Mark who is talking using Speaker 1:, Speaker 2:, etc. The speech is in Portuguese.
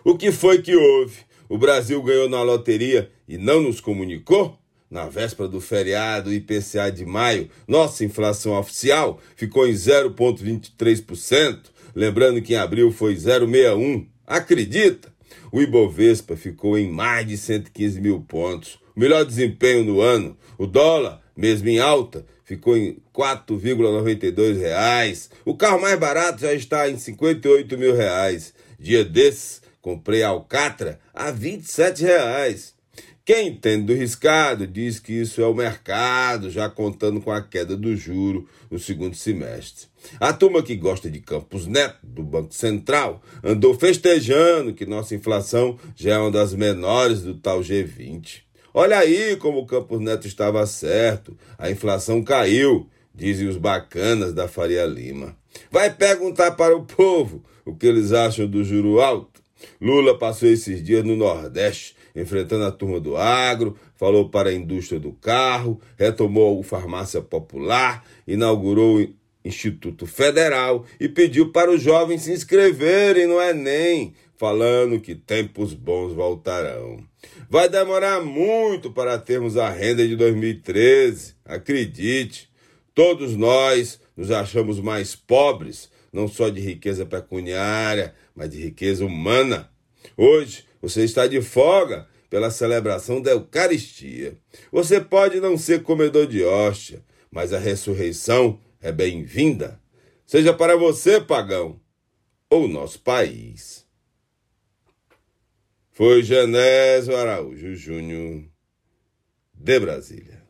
Speaker 1: O que foi que houve? O Brasil ganhou na loteria e não nos comunicou? Na véspera do feriado IPCA de maio, nossa inflação oficial ficou em 0,23%, lembrando que em abril foi 0,61%. Acredita? O Ibovespa ficou em mais de 115 mil pontos, o melhor desempenho no ano. O dólar, mesmo em alta, ficou em R$ 4,92. O carro mais barato já está em R$ 58 mil. Dia desses, comprei a Alcatra a R$ 27. Quem entende do riscado diz que isso é o mercado, já contando com a queda do juro no segundo semestre. A turma que gosta de Campos Neto, do Banco Central, andou festejando que nossa inflação já é uma das menores do tal G20. Olha aí como o Campos Neto estava certo, a inflação caiu, dizem os bacanas da Faria Lima. Vai perguntar para o povo o que eles acham do juro alto? Lula passou esses dias no Nordeste, enfrentando a turma do agro, falou para a indústria do carro, retomou a farmácia popular, inaugurou o Instituto Federal e pediu para os jovens se inscreverem no Enem, falando que tempos bons voltarão. Vai demorar muito para termos a renda de 2013, acredite. Todos nós nos achamos mais pobres, não só de riqueza pecuniária, mas de riqueza humana. Hoje, você está de folga pela celebração da Eucaristia. Você pode não ser comedor de hóstia, mas a ressurreição é bem-vinda. Seja para você, pagão, ou nosso país. Foi Genésio Araújo Júnior, de Brasília.